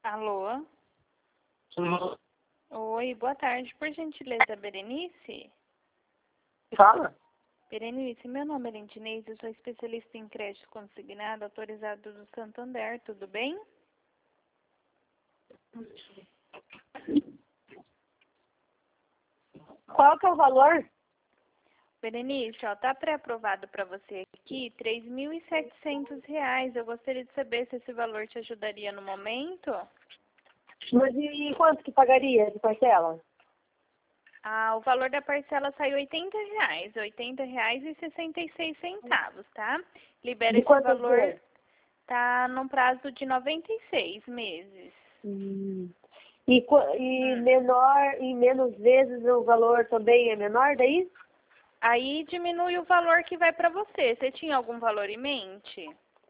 Alô? Sim. Oi, boa tarde. Por gentileza, Berenice? Fala. Berenice, meu nome é Lindinês, eu sou especialista em crédito consignado, autorizado do Santander, tudo bem? Qual que é o valor? Berenice, ó, tá pré-aprovado para você aqui R$ 3.700. Eu gostaria de saber se esse valor te ajudaria no momento. Mas e quanto que pagaria de parcela? Ah, o valor da parcela sai R$ 80, R$ 80,66, tá? Libera De esse quantos valor, dias? tá num prazo de 96 meses. E menor, em menos vezes o valor também é menor daí? Aí diminui o valor que vai para você. Você tinha algum valor em mente?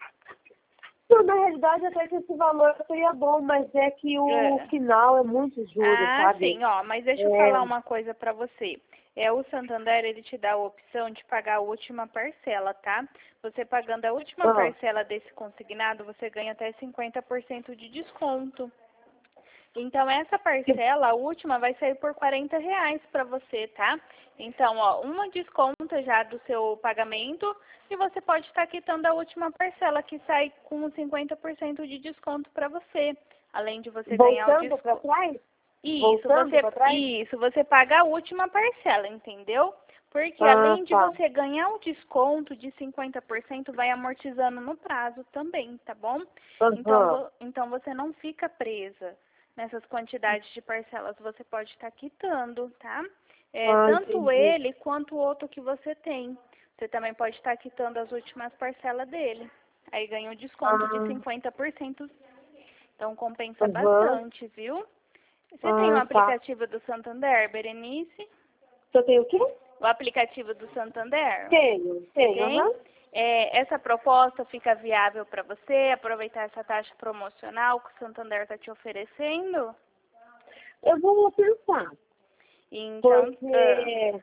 Não, na realidade até que esse valor seria bom, mas é que o É. final é muito juros, Ah, sabe? sim, ó, mas deixa eu falar uma coisa para você. O Santander, ele te dá a opção de pagar a última parcela, tá? Você pagando a última parcela desse consignado, você ganha até 50% de desconto. Então, essa parcela, a última, vai sair por R$ 40 para você, tá? Então, ó, uma desconta já do seu pagamento e você pode estar quitando a última parcela, que sai com 50% de desconto para você. Além de você ganhar o Voltando para desconto. trás? Isso, Voltando para trás? você paga a última parcela, entendeu? Porque Ah, além de tá. você ganhar o desconto de 50%, vai amortizando no prazo também, tá bom? Então, Aham. então você não fica presa nessas quantidades de parcelas, você pode estar quitando, tá? Ah, Tanto entendi. ele quanto o outro que você tem. Você também pode estar quitando as últimas parcelas dele. Aí ganha um desconto de Ah, 50%. Então compensa aham. bastante, viu? Você tem o Ah, tá. aplicativo do Santander, Berenice? Você tem o quê? O aplicativo do Santander? Você Tenho, tem? aham. Essa proposta fica viável para você aproveitar essa taxa promocional que o Santander está te oferecendo? Eu vou pensar, Então, porque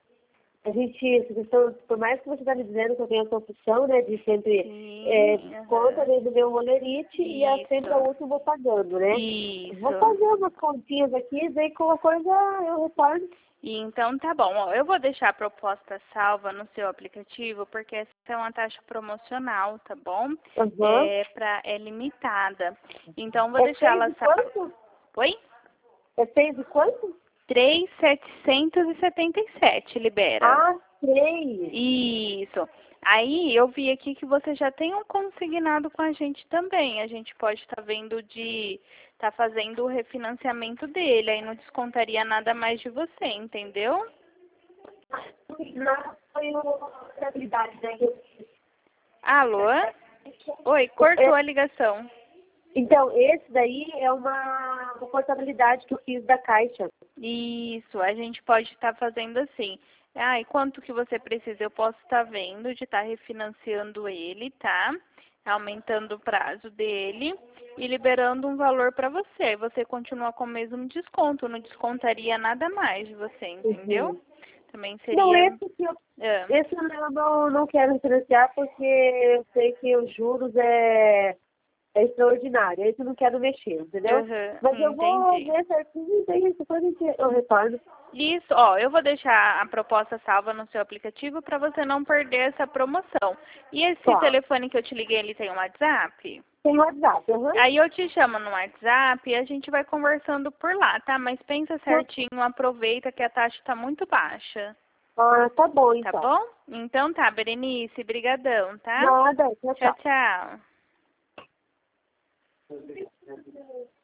a gente, essa questão, por mais que você está me dizendo que eu tenho essa opção, né, de sempre sim, conta dentro do meu rolerite e é sempre a isso, última eu vou pagando, né? Vou isso. fazer umas continhas aqui, daí com a coisa eu retorno. E então tá bom, ó, eu vou deixar a proposta salva no seu aplicativo, porque essa é uma taxa promocional, tá bom? Aham. É limitada. Então vou É deixar 6 ela de salva. quanto? Oi? É 6 de quanto? 3.777 libera. Ah, 3. Isso. Aí eu vi aqui que você já tem um consignado com a gente também. A gente pode estar vendo de estar fazendo o refinanciamento dele. Aí não descontaria nada mais de você, entendeu? Não foi a contabilidade, né? Alô? Oi, cortou a ligação. Então, esse daí é uma portabilidade que eu fiz da Caixa. Isso, a gente pode estar fazendo assim. Ah, e quanto que você precisa? Eu posso estar vendo de estar refinanciando ele, tá? Aumentando o prazo dele e liberando um valor para você. Você continua com o mesmo desconto, não descontaria nada mais de você, entendeu? Uhum. Também Não, seria. Ah, esse eu não quero financiar porque eu sei que os juros é extraordinário. Esse eu não quero mexer, entendeu? Mas eu vou entendi. ver certinho e daí depois eu retorno. Isso, ó, eu vou deixar a proposta salva no seu aplicativo para você não perder essa promoção. E esse Tá. telefone que eu te liguei, ele tem um WhatsApp? Tem WhatsApp, aham. Aí eu te chamo no WhatsApp e a gente vai conversando por lá, tá? Mas pensa certinho, aproveita que a taxa tá muito baixa, Ah, tá bom tá então. bom? Então tá, Berenice, brigadão, tá? Nada, tchau, Tchau, tchau. tchau.